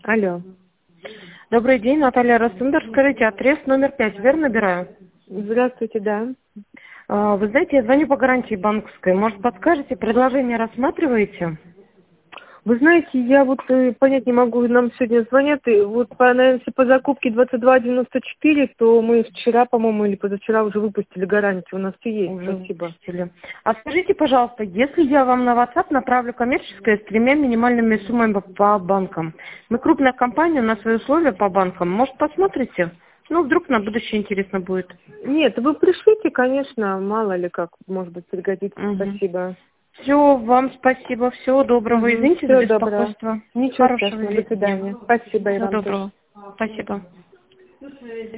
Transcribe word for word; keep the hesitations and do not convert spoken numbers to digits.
Алло. Добрый день, Наталья Ростендер. Скажите, отрез номер пять, верно набираю? Здравствуйте, да. А, Вы знаете, я звоню по гарантии банковской. Может, подскажете, предложение рассматриваете? Вы знаете, я вот э, понять не могу, нам сегодня звонят, и вот, по, наверное, если по закупке двадцать два девяносто четыре, то мы вчера, по-моему, или позавчера уже выпустили гарантию, у нас все есть, Уже спасибо. выпустили. А скажите, пожалуйста, если я вам на WhatsApp направлю коммерческое с тремя минимальными суммами по по банкам, мы крупная компания, на свои условия по банкам, может, посмотрите? Ну, вдруг на будущее интересно будет. Нет, вы пришлите, конечно, мало ли как, может быть, пригодится, Угу. спасибо. Все, вам спасибо, всего доброго. Угу. Извините за Всего доброго. беспокойство. Ничего Хорошего страшного, до дня. свидания. Спасибо и Всего вам тоже. доброго. Спасибо.